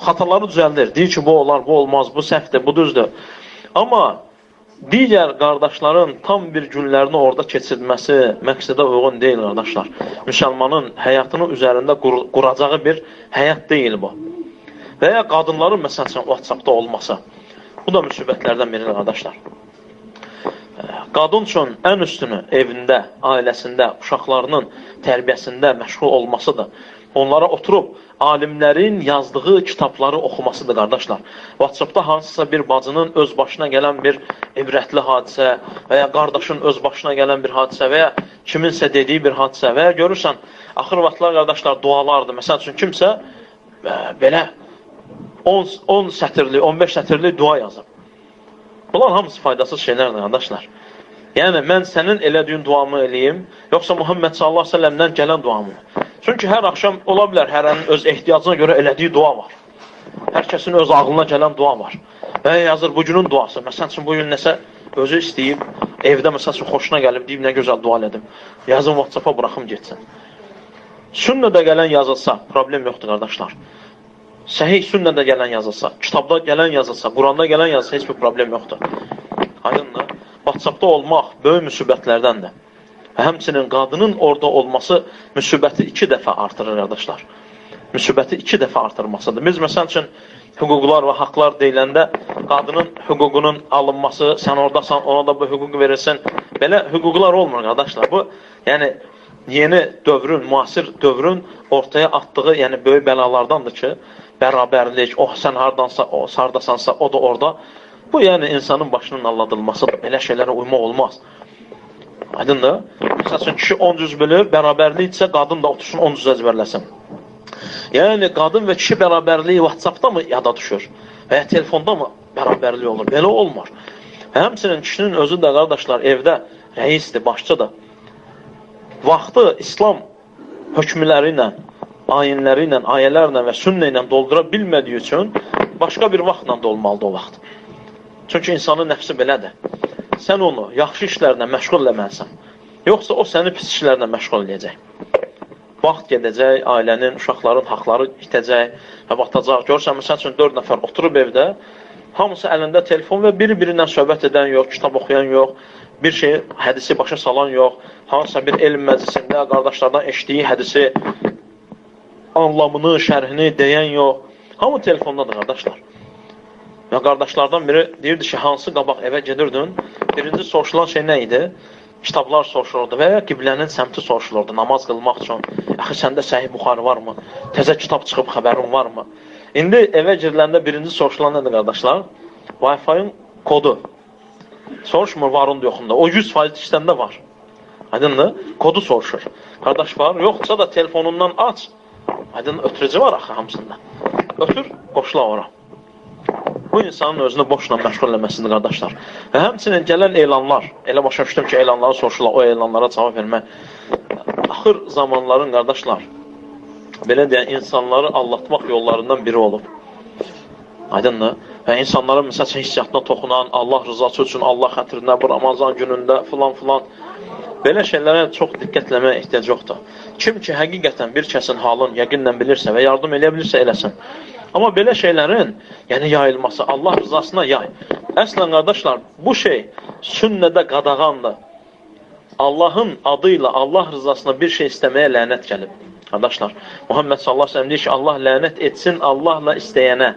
xataları düzəldir. Deyir ki, bu olar, bu olmaz, bu səhvdir, bu düzdür. Amma digər qardaşların tam bir günlərini orada keçirməsi məqsədə uyğun deyil, qardaşlar. Müsəlmanın həyatının üzərində quracağı bir həyat deyil bu. Və ya qadınların, məsəl üçün, WhatsApp-da olması. Bu da müsibətlərdən biridir, qardaşlar. Qadın üçün ən üstünü evində, ailəsində, uşaqlarının tərbiyəsində məşğul olmasıdır. Onlara oturub alimlərin yazdığı kitabları oxumasıdır, qardaşlar. WhatsApp-da hansısa bir bacının öz başına gələn bir ibrətli hadisə və ya qardaşın öz başına gələn bir hadisə və ya kiminsə dediyi bir hadisə və ya görürsən, axır vaxtlar, qardaşlar, dualardır. Məsəl üçün, kimsə belə 10 sətirli, 15 sətirli dua yazıb. Bunlar hamısı faydasız şeylərdir, qardaşlar. Yəni, mən sənin elədiyin duamı eləyim, yoxsa Muhammed sallallahu aleyhi ve sellemdən gələn duamı. Çünki hər axşam ola bilər, hərənin öz ehtiyacına görə elədiyi dua var. Hər kəsin öz ağlına gələn dua var. Və yazır, bugünün duası. Məsəl üçün, bugün nəsə özü istəyib, evdə məsəl üçün, xoşuna gəlib, deyib, nə gözəl dua elədim. Yazın, WhatsApp-a buraxım getsin. Sünnədə gələn yazılsa, problem yoxdur, qardaşlar. Səhih sünnədə gələn yazılsa, kitabda gələn yazılsa, Quranda gələn yazılsa, heç bir problem yoxdur. Aydındır. WhatsApp-da olmaq böyük müsibətlərdəndir. Və həmçinin qadının orada olması müsibəti 2 dəfə artırır, qardaşlar. Müsibəti 2 dəfə artırmasıdır. Biz, məsəl üçün, hüquqlar və haqlar deyiləndə qadının hüququnun alınması, sən oradasan, ona da bu hüquq verirsin. Belə hüquqlar olmur, qardaşlar. Bu, yəni, yeni dövrün, müasir dövrün ortaya atdığı, yəni, böyük bəlalardandır ki, bərabərlik, sən hardasansa, o da orada. Bu, yəni, insanın başının alladılmasıdır. Belə şeylərə uymaq olmaz. Aydındır. Məsəl üçün, kişi 10 cüz bilir, bərabərlikdirsə, qadın da otursun 10 cüz əzbərləsin. Yəni, qadın və kişi bərabərliyi WhatsApp-da mı yada düşür? Və ya telefonda mı bərabərlik olur? Belə olmur. Və həmçinin kişinin özü də, qardaşlar, evdə rəisdir, başçıdır. Vaxtı İslam hökmləri ilə, ayinləri ilə, ayələrlə və sünnə ilə doldura bilmədiyi üçün başqa bir vaxtla dolmalıdır o vaxt. Çünki insanın nəfsi belədir. Sən onu yaxşı işlərlə məşğul eləməlisən. Yoxsa o səni pis işlərlə məşğul edəcək. Vaxt gedəcək, ailənin, uşaqların haqları itəcək və batacaq. Görürsən, məsəl üçün 4 nəfər oturub evdə, hamısı əlində telefon və biri-birindən söhbət edən yox, kitab oxuyan yox, bir şey, hədisi başa salan yox, hansısa bir elm məclisində qardaşlardan eşitdiyi hədisi, anlamını, şərhini deyən yox. Hamı telefondadır, qardaşlar. Və qardaşlardan biri deyirdi ki, hansı qabaq evə gedirdin? Birinci soruşulan şey nə idi? Kitablar soruşulurdu və ya qiblənin səmti soruşulurdu namaz qılmaq üçün. Axı, səndə Səhih Buxarı varmı? Təzə kitab çıxıb xəbərin varmı? İndi evə giriləndə birinci soruşulan nədir, qardaşlar? Wi-Fi-ın kodu. Soruşmur varında yoxunda. O 100% işləndə var. Aydındır? Kodu soruşur. Qardaş var, yoxsa da telefonundan aç. Aydın, ötürücü var axı hamısında. Ötür, qoşula ora. Bu insanın özünü boşla məşğul eləməsidir, qardaşlar. Və həmçinin gələn elanlar, elə başa düşdüm ki, elanları soruşurlar, o elanlara cavab vermək. Axır zamanların, qardaşlar, belə deyən, insanları allatmaq yollarından biri olub. Aydındır? Və insanların, məsəl üçün, hissiyatına toxunan, Allah rızası üçün, Allah xətrinə, bu Ramazan günündə, filan. Belə şeylərə çox diqqətləməyə ehtiyac yoxdur. Kim ki, həqiqətən bir kəsin halını yəqinlə bilirsə və yardım eləyə bilirsə, eləsin. Amma belə şeylərin, yəni yayılması, Allah rızasına yay. Əslən, qardaşlar, bu şey sünnədə qadağandır. Allahın adıyla, Allah rızasına bir şey istəməyə lənət gəlib. Qardaşlar, Muhammed sallallahu aleyhi ve sellem deyir ki, Allah lənət etsin Allahla istəyənə.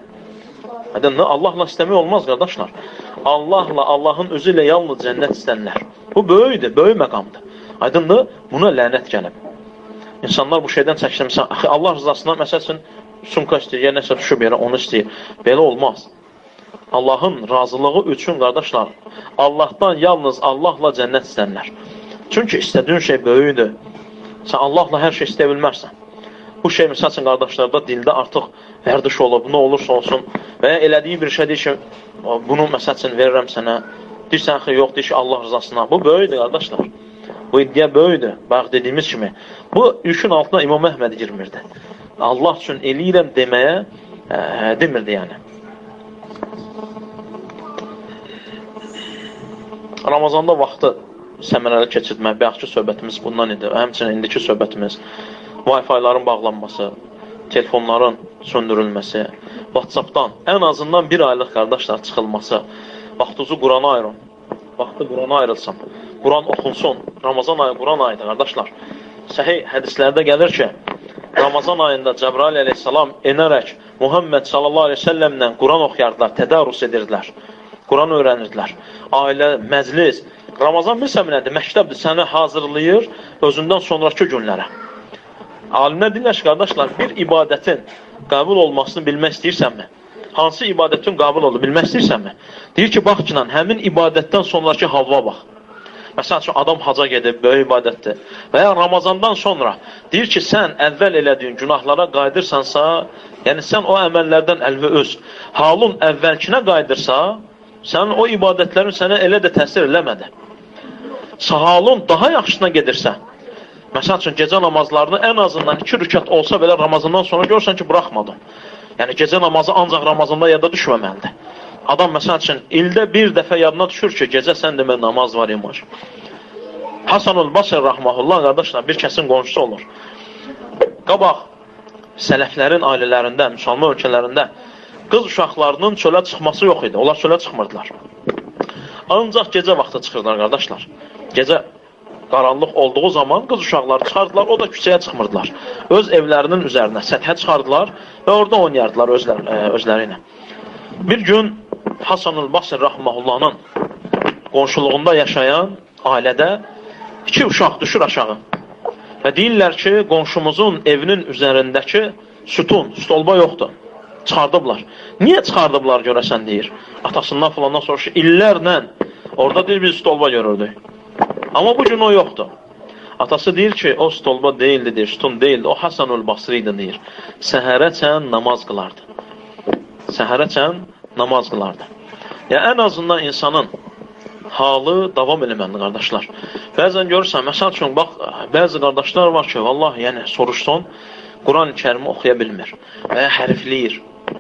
Allahla istəmək olmaz, qardaşlar. Allahla, Allahın özü ilə yalnız cənnət istənlər. Bu böyükdür, böyük məqamdır. Aydındır, buna lənət gəlib. İnsanlar bu şeydən çəkilmişsə, Allah rızasına, məsəl üçün, sumka istəyir, ya nəsə düşüb yerə, onu istəyir. Belə olmaz. Allahın razılığı üçün, qardaşlar, Allahdan yalnız Allahla cənnət istənlər. Çünki istədiyin şey böyükdür. Sən Allahla hər şey istəyə bilmərsən. Bu şey, məsəl üçün, qardaşlarda dildə artıq vərdiş olub, nə olursa olsun və ya elədiyi bir şey deyir ki, bunu, məsəl üçün, verirəm sənə. Deyirsən ki, yox, deyir ki, Allah rızasına. Bu böyükdür, qardaşlar. Bu iddia böyükdür. Bax, dediyimiz kimi. Bu yükün altına İmam Əhməd girmirdi. Allah üçün eləyirəm deməyə demirdi, yəni. Ramazanda vaxtı səmərəli keçirmək, bayaqki söhbətimiz bundan idi. Həmçinin indiki söhbətimiz Wi-Fi-ların bağlanması. telefonların söndürülməsi, WhatsAppdan ən azından bir aylıq qardaşlar çıxılması, vaxtınızı Qurana ayırın, vaxtı Qurana ayrılsın, Quran oxunsun, Ramazan ayı Quran ayıdır qardaşlar. Səhih hədislərdə gəlir ki, Ramazan ayında Cəbrail əleyhissalam enərək Muhammed sallallahu aleyhi ve sellemlə Quran oxuyardılar, tədarrus edirdilər, Quran öyrənirdilər. Ailə, məclis, Ramazan bilsəm nədir? Məktəbdir, səni hazırlayır özündən sonraki günlərə. Alimlər deyirlər ki, qardaşlar, bir ibadətin qəbul olmasını bilmək istəyirsənmi? Hansı ibadətin qəbul olur, bilmək istəyirsənmi? Deyir ki, bax ki, həmin ibadətdən sonraki halva bax. Məsələn üçün, adam haca gedib, böyük ibadətdir. Və ya Ramazandan sonra deyir ki, sən əvvəl elədiyin günahlara qayıdırsansa, yəni sən o əməllərdən əlvi öz halın əvvəlkinə qayıdırsa, sənin o ibadətlərin sənə elə də təsir eləmədi. Halın daha yaxşısına gedirsə, məsələn üçün, gecə namazlarını ən azından 2 rükət olsa belə Ramazandan sonra görürsən ki, buraxmadın. Yəni, gecə namazı ancaq Ramazanda yada düşməməlidir. Adam, məsələn üçün, ildə bir dəfə yadına düşür ki, gecə sən demək namaz var imiş. Hasanul Basri rahmehullah qardaşlar, bir kəsin qonşusu olur. Qabaq, sələflərin ailələrində, müsəlman ölkələrində qız uşaqlarının çölə çıxması yox idi. Onlar çölə çıxmırdılar. Ancaq gecə vaxtı çıxırdılar, qardaşlar. Gecə qaranlıq olduğu zaman qız uşaqları çıxardılar, o da küçəyə çıxmırdılar. Öz evlərinin üzərinə səthə çıxardılar və orada oynayardılar özləri ilə. Bir gün Hasanul Basri rahmehullah'ın qonşuluğunda yaşayan ailədə 2 uşaq düşür aşağı. Və deyirlər ki, qonşumuzun evinin üzərindəki sütun, stolba yoxdur. Çıxardıblar. Niyə çıxardıblar görəsən deyir. Atasından falandan soruşur. İllərlə orada deyir biz stolba görürdük. Amma bu gün o yoxdur. Atası deyir ki, o stolba deyildi, deyir, sütun deyildi. O Hasanul Basri idi, deyir. Səhərəcən namaz qılardı. Səhərəcən namaz qılardı. Yəni, ən azından insanın halı davam eləməlidir, qardaşlar. Bəzən görürsən, məsəl üçün, bax, bəzi qardaşlar var ki, vallahi, yəni, soruşsun, Quran-ı Kərimi oxuya bilmir və ya hərfləyir.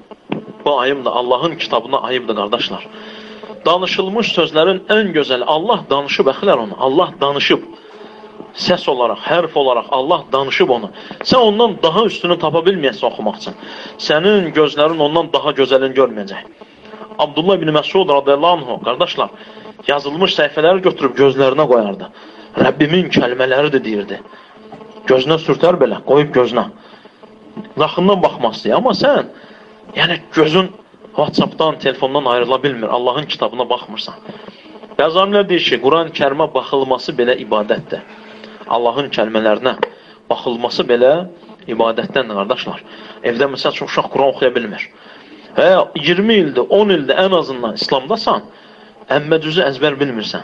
Bu ayıbdır, Allahın kitabına ayıbdır, qardaşlar. Danışılmış sözlərin ən gözəli, Allah danışıb, əxilər onu, Allah danışıb. Səs olaraq, hərf olaraq Allah danışıb onu. Sən ondan daha üstünü tapa bilməyəsən oxumaq üçün. Sənin gözlərin ondan daha gözəlini görməyəcək. Abdullah ibn Məsud radiyallahu anhu, qardaşlar, yazılmış səhifələri götürüb gözlərinə qoyardı. Rəbbimin kəlmələridir, deyirdi. Gözünə sürtər belə, qoyub gözünə. Yaxından baxmaq istəyir. Amma sən, yəni gözün WhatsAppdan, telefondan ayrıla bilmir. Allahın kitabına baxmırsan. Bəzi alimlər deyir ki, Quran-ı Kərimə baxılması belə ibadətdir. Allahın kəlmələrinə baxılması belə ibadətdəndir, qardaşlar. Evdə məsəl üçün uşaq Quran oxuya bilmir. Və 20 ildir, 10 ildir ən azından İslamdasan, əmmə düzü əzbər bilmirsən.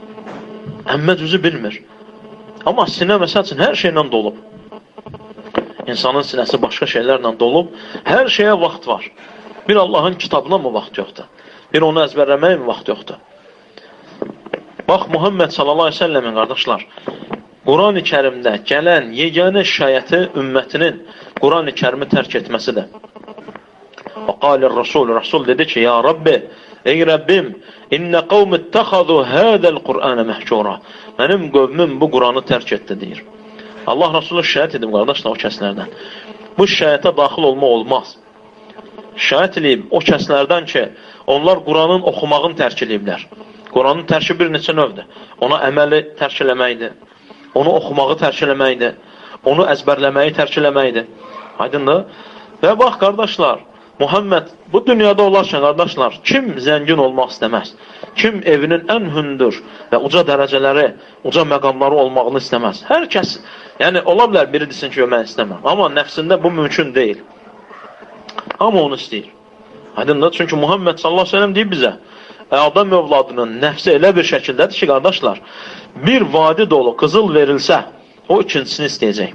Əmmə düzü bilmir. Amma sinə məsəl üçün hər şeylə dolub. İnsanın sinəsi başqa şeylərlə dolub. Hər şeyə vaxt var. Bir Allahın kitabına mı vaxt yoxdur? Bir onu əzbərləməyə mi vaxt yoxdur? Bax, Muhammed sallallahu aleyhi ve sellemin qardaşlar, Quran-ı Kərimdə gələn yeganə şikayəti ümmətinin Quran-ı Kərimi tərk etməsidir. Və qalir Rasul dedi ki, ya Rabbi, ey Rəbbim, innə qavm ittəxadu hədəl Qur'anə məhcura. Mənim qövmüm bu Quranı tərk etdi, deyir. Allah Rasulü şikayət edib, qardaşlar, o kəslərdən. Bu şikayətə daxil olmaq olmaz. Şikayət edib o kəslərdən ki, onlar Quranın oxumağını tərk ediblər. Quranın tərki bir neçə növdür. Ona əməli tərk eləməkdir. Onu oxumağı tərk eləməkdir. Onu əzbərləməyi tərk eləməkdir. Aydındır? Və bax, qardaşlar, Muhammed bu dünyada olarkən, qardaşlar, kim zəngin olmaq istəməz? Kim evinin ən hündür və uca dərəcələri, uca məqamları olmağını istəməz? Hər kəs, yəni, ola bilər biri desin ki, mən istəməm. Amma nəfsində bu mümkün deyil. Amma onu istəyir. Aydındır? Çünki Muhammed sallallahu aleyhi ve sellem deyib bizə, Adam övladının nəfsi elə bir şəkildədir ki, qardaşlar, bir vadi dolu qızıl verilsə, o ikincisini istəyəcək.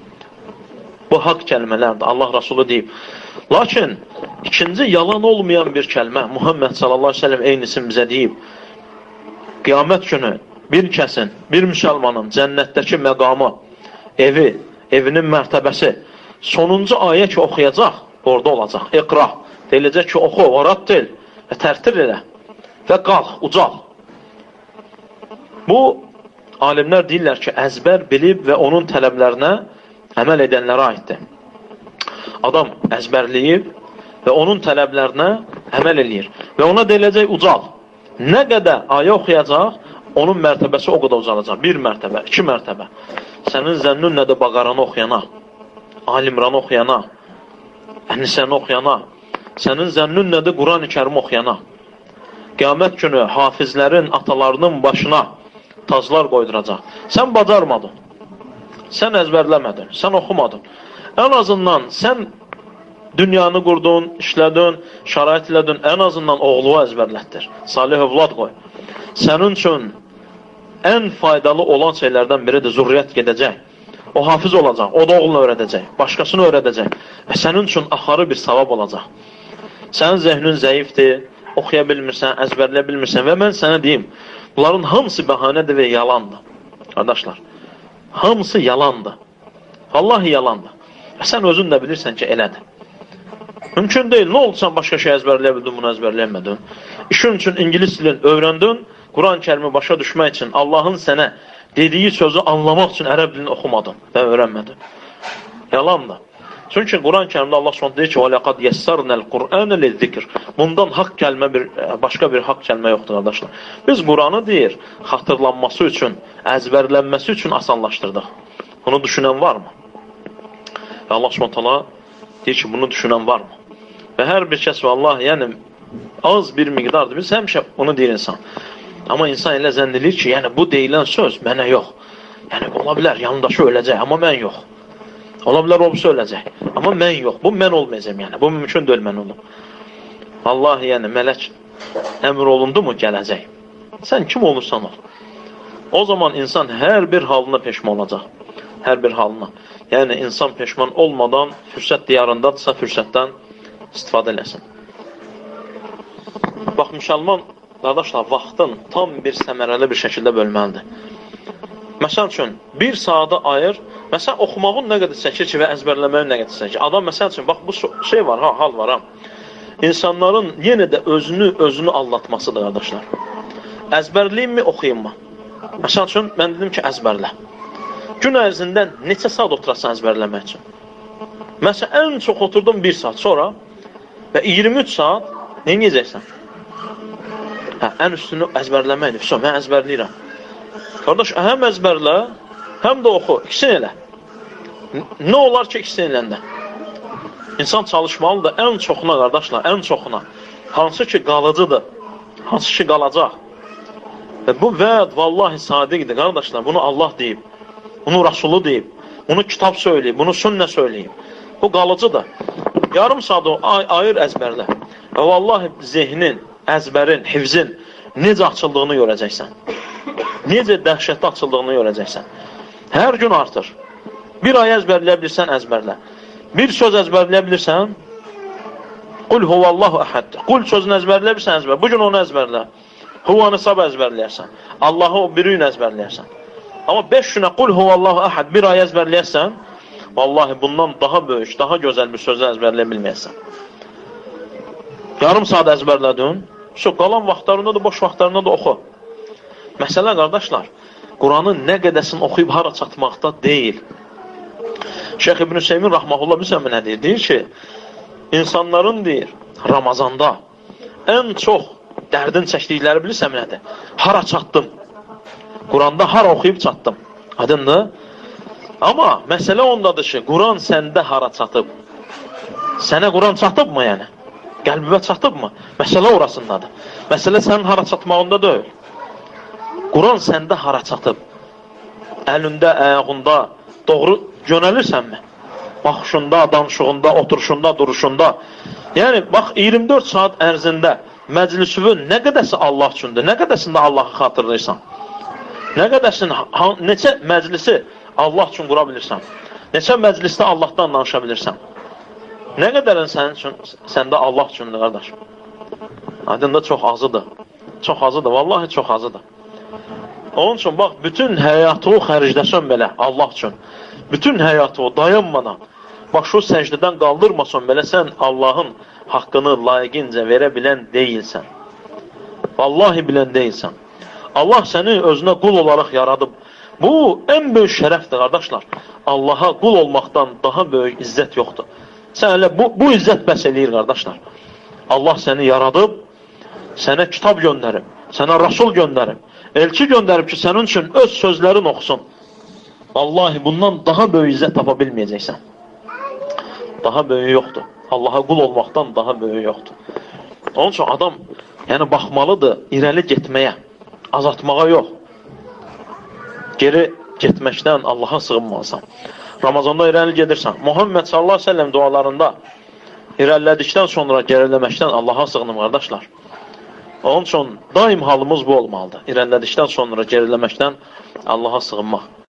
Bu haqq kəlmələrdir, Allah Rasulü deyib. Lakin, ikinci yalan olmayan bir kəlmə, Muhammed sallallahu aleyhi ve sellem eynisin bizə deyib. Qiyamət günü bir kəsin, bir müsəlmanın cənnətdəki məqamı, evi, evinin mərtəbəsi, sonuncu ayə ki, oxuyacaq, orada olacaq. İqra, deyiləcək ki, oxu, varattil və tərtir elə. Və qalx, ucal. Bu, alimlər deyirlər ki, əzbər bilib və onun tələblərinə əməl edənlərə aiddir. adam əzbərləyib və onun tələblərinə əməl eləyir. Və ona deyiləcək ucal. Nə qədər ayə oxuyacaq, onun mərtəbəsi o qədər ucalacaq. 1 mərtəbə, 2 mərtəbə. Sənin zənnün nədir Baqaranı oxuyana, Alimranı oxuyana, Ənnisəni oxuyana, sənin zənnün nədir Quran-ı Kərim oxuyana. Qiyamət günü hafizlərin, atalarının başına taclar qoyduracaq. Sən bacarmadın, sən əzbərləmədin, sən oxumadın. Ən azından sən dünyanı qurdun, işlədin, şərait elədin, ən azından oğluğu əzbərlətdir. Salih övlad qoy. Sənin üçün ən faydalı olan şeylərdən biridir, zürriyyət gedəcək. O hafiz olacaq, o da oğlunu öyrədəcək, başqasını öyrədəcək. Və sənin üçün axarı bir savab olacaq. Sənin zəhnin zəifdir, oxuya bilmirsən, əzbərləyə bilmirsən və mən sənə deyim, bunların hamısı bəhanədir və yalandır. Qardaşlar, hamısı yalandır. Vallahi yalandır. Və sən özün də bilirsən ki, elədir. Mümkün deyil. Nə oldu sən başqa şey əzbərləyə bildin, bunu əzbərləyəmədin? İşin üçün ingilis dilini öyrəndin, Quran-ı Kərimi başa düşmək üçün, Allahın sənə dediyi sözü anlamaq üçün ərəb dilini oxumadın və öyrənmədin. Yalandır. Çünki Quran-ı Kərimdə Allah Subhanahu deyir ki: "Və yəssərnəl Qur'anə liz-zikr." Bundan haqq kəlmə başqa bir haqq kəlmə yoxdur qardaşlar. Biz Quranı deyir, xatırlanması üçün, əzbərlənməsi üçün asanlaşdırdıq. Bunu düşünən varmı? Və Allah Subhanahu deyir ki, bunu düşünən varmı? Və hər bir kəs vallahi, yəni az bir miqdardır. Biz həmişə bunu deyir insan. Amma insan elə zənn edir ki, yəni bu deyilən söz mənə yox. Yəni ola bilər yanındaşı öləcək, amma mən yox. Ola bilər o birisi öləcək, amma mən yox. Bu mən olmayacağım yəni. Bu mümkün deyil mən olum. Vallahi yəni mələk əmr olundu mu gələcək. Sən kim olursan ol. O zaman insan hər bir halına peşman olacaq. Hər bir halına. Yəni insan peşman olmadan fürsət diyarındadırsa fürsətdən istifadə eləsin. Bax, müsəlman qardaşlar, vaxtın tam bir səmərəli bir şəkildə bölməlidir. Məsəl üçün, 1 saata ayır, məsələn, oxumağın nə qədər çəkir ki və əzbərləməyin nə qədər çəkir. Adam, məsəl üçün, bax, bu şey var, hal var, İnsanların yenə də özünü aldatmasıdır, qardaşlar. Əzbərləyim mi, oxuyayım mı? Məsəl üçün, mən dedim ki, əzbərlə. Gün ərzində neçə saat oturasın əzbərləmək üçün? Məsələn, ən çox oturdum 1 saat sonra və 23 saat nə edəcəksən? Ən üstünü əzbərləməkdir. Mən əzbərləyirəm. Qardaş, həm əzbərlə, həm də oxu. İkisini elə. Nə olar ki, ikisini eləndə? İnsan çalışmalıdır ən çoxuna, qardaşlar, ən çoxuna. Hansı ki qalıcıdır, hansı ki qalacaq. Və bu vəd, vallahi sadiqdir, qardaşlar. Bunu Allah deyib, bunu Rasulu deyib, bunu kitab söyləyib, bunu sünnə söyləyib. Bu qalıcıdır. Yarım saat ayır əzbərlə. Və vallahi zehnin, əzbərin, hifzin necə açıldığını görəcəksən. Necə dəhşətli açıldığını görəcəksən. Hər gün artır. Bir ay əzbərləyə bilirsən, əzbərlə. Bir söz əzbərləyə bilirsən, Qul huvallahu əhəd. Qul sözünü əzbərləyə bilirsən, əzbər. Bugün onu əzbərlə. Huvanı sabah əzbərləyərsən. Allahı o bir gün əzbərləyərsən. Amma 5 günə Qul huvallahu əhəd bir ay əzbərləyərsən, vallahi bundan daha böyük, daha gözəl bir sözü əzbərləyə bilməyəsən. Yarım saat əzbərlədin, qalan vaxtlarında da, boş vaxtlarında da oxu. Məsələ, qardaşlar, Quranın nə qədəsini oxuyub hara çatmaqda deyil. Şeyx İbn Hüseymin Rahmanullah bilsən nə deyir? Deyir ki, insanların deyir, Ramazanda ən çox dərdin çəkdikləri bilirsən nədir? Hara çatdım? Quranda hara oxuyub çatdım? Adındır? Amma məsələ ondadır ki, Quran səndə hara çatıb? Sənə Quran çatıbmı yəni? Qəlbivə çatıbmı? Məsələ orasındadır. Məsələ sənin hara çatmağında deyil. Quran səndə hara çatıb? Əlində, əyağında doğru yönəlirsənmi? Baxışında, danışığında, oturuşunda, duruşunda. Yəni, bax, 24 saat ərzində məclisinin nə qədəsi Allah üçündür? Nə qədəsində Allahı xatırlayırsan? Nə qədəsində, neçə məclisi Allah üçün qura bilirsən? Neçə məclisdə Allahdan danışa bilirsən? Nə qədərin sənin üçün, səndə Allah üçündür, qardaş? Adında çox azıdır. Çox azıdır, vallahi çox azıdır. Onun üçün, bax, bütün həyatı o xərcləsən belə, Allah üçün. Bütün həyatı o dayanmadan, bax, şu səcdədən qaldırmasan belə, sən Allahın haqqını layiqincə verə bilən deyilsən. Vallahi bilən deyilsən. Allah səni özünə qul olaraq yaradıb. Bu, ən böyük şərəfdir, qardaşlar. Allaha qul olmaqdan daha böyük izzət yoxdur. Sən elə bu izzət bəs eləyir, qardaşlar. Allah səni yaradıb, sənə kitab göndərib, sənə rasul göndərib, elçi göndərib ki, sənin üçün öz sözlərin oxusun. Vallahi bundan daha böyük izzət tapa bilməyəcəksən. Daha böyük yoxdur. Allaha qul olmaqdan daha böyük yoxdur. Onun üçün adam baxmalıdır irəli getməyə, azaltmağa yox. Geri getməkdən Allaha sığınmalısan. Ramazanda irəli gedirsən. Muhammed sallallahu aleyhi ve sellem dualarında irəlilədikdən sonra geriləməkdən Allaha sığınım, qardaşlar. Onun üçün daim halımız bu olmalıdır. İrəlilədikdən sonra geriləməkdən Allaha sığınmaq.